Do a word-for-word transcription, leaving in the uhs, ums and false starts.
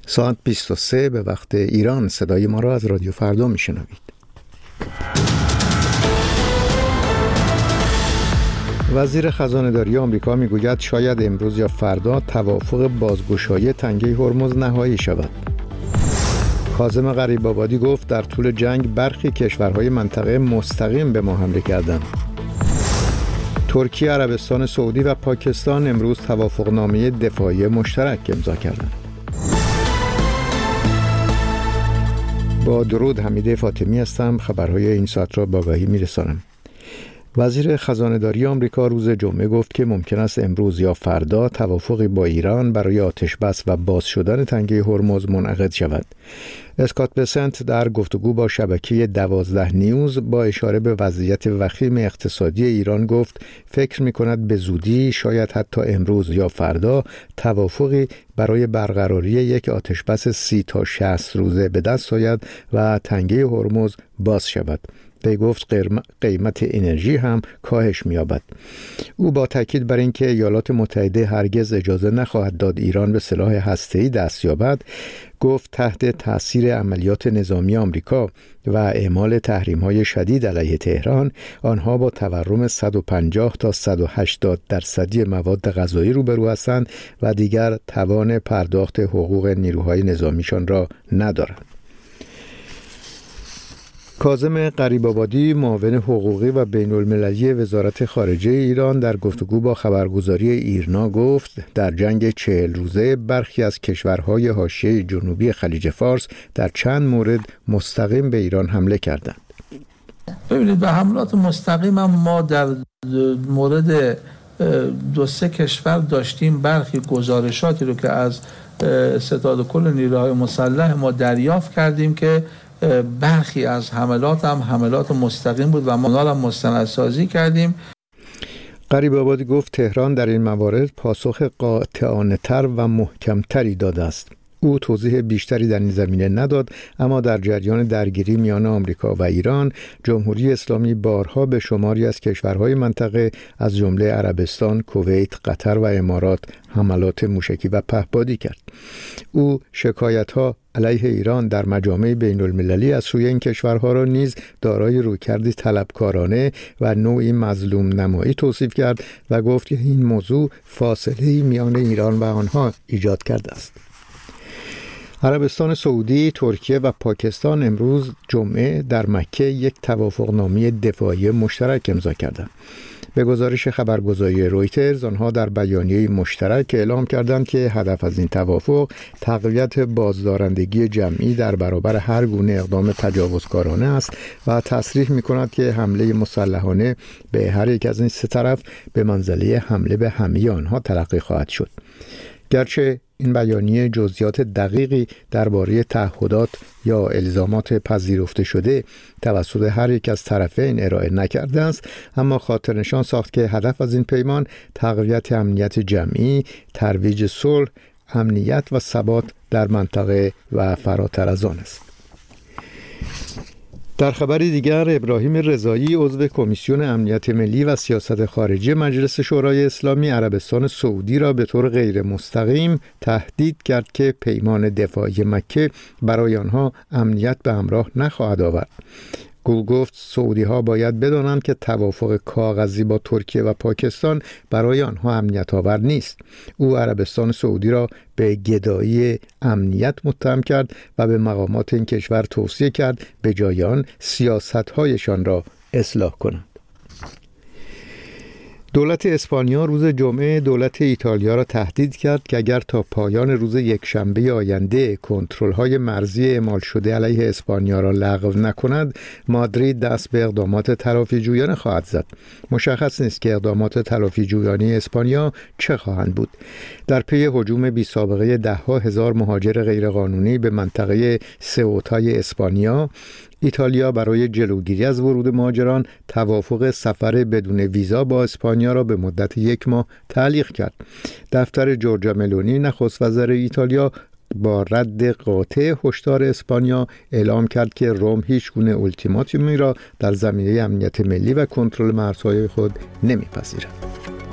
ساعت بیست و سه به وقت ایران. صدای ما را از رادیو فردا میشنوید. وزیر خزانه‌داری آمریکا میگوید شاید امروز یا فردا توافق بازگشایی تنگه هرمز نهایی شود. کاظم غریب‌آبادی گفت در طول جنگ برخی کشورهای منطقه مستقیم به ما حمله کردند. ترکیه، عربستان سعودی و پاکستان امروز توافقنامه دفاعی مشترک امضا کردند. با درود، حمیده فاطمی هستم. خبرهای این ساعت را با آگاهی میرسانم. وزیر خزانه‌داری آمریکا روز جمعه گفت که ممکن است امروز یا فردا توافقی با ایران برای آتش‌بس و باز شدن تنگه هرمز منعقد شود. اسکات بسنت در گفتگو با شبکه دوازده نیوز با اشاره به وضعیت وخیم اقتصادی ایران گفت فکر می‌کند به زودی، شاید حتی امروز یا فردا، توافقی برای برقراری یک آتش‌بس سی تا شصت روزه به دست آید و تنگه هرمز باز شود. وی گفت قیمت انرژی هم کاهش می‌یابد. او با تاکید بر اینکه ایالات متحده هرگز اجازه نخواهد داد ایران به سلاح هسته‌ای دست یابد، گفت تحت تأثیر عملیات نظامی آمریکا و اعمال تحریم‌های شدید علیه تهران، آنها با تورم صد و پنجاه تا صد و هشتاد درصدی مواد غذایی روبرو هستند و دیگر توان پرداخت حقوق نیروهای نظامیشان را ندارند. کاظم غریب‌آبادی، معاون حقوقی و بین‌المللی وزارت خارجه ایران، در گفتگو با خبرگزاری ایرنا گفت در جنگ چهل روزه برخی از کشورهای حاشیه جنوبی خلیج فارس در چند مورد مستقیم به ایران حمله کردند. ببینید، به حملات مستقیم هم ما در مورد دو سه کشور داشتیم برخی گزارشاتی رو که از ستاد کل نیروهای مسلح ما دریافت کردیم که برخی از حملات هم حملات مستقیم بود و ما هم مستندسازی کردیم. غریب‌آبادی گفت تهران در این موارد پاسخ قاطعانه‌تر و محکم‌تری داده است. او توضیح بیشتری در این زمینه نداد، اما در جریان درگیری میان آمریکا و ایران، جمهوری اسلامی بارها به شماری از کشورهای منطقه از جمله عربستان، کویت، قطر و امارات حملات موشکی و پهپادی کرد. او شکایت‌ها علیه ایران در مجامع بین‌المللی از سوی این کشورها را نیز دارای رویکردی طلبکارانه و نوعی مظلوم نمایی توصیف کرد و گفت که این موضوع فاصله‌ای میان ایران و آنها ایجاد کرده است. عربستان سعودی، ترکیه و پاکستان امروز جمعه در مکه یک توافقنامه دفاعی مشترک امضا کردند. به گزارش خبرگزاری رویترز، آنها در بیانیه مشترک اعلام کردند که هدف از این توافق تقویت بازدارندگی جمعی در برابر هر گونه اقدام تجاوزکارانه است و تصریح می‌کند که حمله مسلحانه به هر یک از این سه طرف به منزله حمله به همه آنها تلقی خواهد شد. گرچه این بیانیه جزئیات دقیقی درباره تعهدات یا الزامات پذیرفته شده توسط هر یک از طرفین ارائه نکرده است، اما خاطرنشان ساخت که هدف از این پیمان تقویت امنیت جمعی، ترویج صلح، امنیت و ثبات در منطقه و فراتر از آن است. در خبری دیگر، ابراهیم رضایی، عضو کمیسیون امنیت ملی و سیاست خارجی مجلس شورای اسلامی، عربستان سعودی را به طور غیر مستقیم تهدید کرد که پیمان دفاعی مکه برای آنها امنیت به همراه نخواهد آورد. گل گفت سعودی ها باید بدانند که توافق کاغذی با ترکیه و پاکستان برای آنها امنیت آور نیست. او عربستان سعودی را به گدایی امنیت متهم کرد و به مقامات این کشور توصیه کرد به جای آن سیاست‌هایشان را اصلاح کنند. دولت اسپانیا روز جمعه دولت ایتالیا را تهدید کرد که اگر تا پایان روز یکشنبه آینده کنترل‌های مرزی اعمال شده علیه اسپانیا را لغو نکند، مادرید دست به اقدامات تلافی‌جویانه خواهد زد. مشخص نیست که اقدامات تلافی‌جویانه اسپانیا چه خواهند بود. در پی هجوم بی سابقه ده‌ها هزار مهاجر غیرقانونی به منطقه سئوتای اسپانیا، ایتالیا برای جلوگیری از ورود مهاجران توافق سفر بدون ویزا با اسپانیا را به مدت یک ماه تعلیق کرد. دفتر جورجا ملونی، نخست وزیر ایتالیا، با رد قاطع هشدار اسپانیا اعلام کرد که روم هیچ گونه التیماتومی را در زمینه امنیت ملی و کنترل مرزهای خود نمیپذیرد.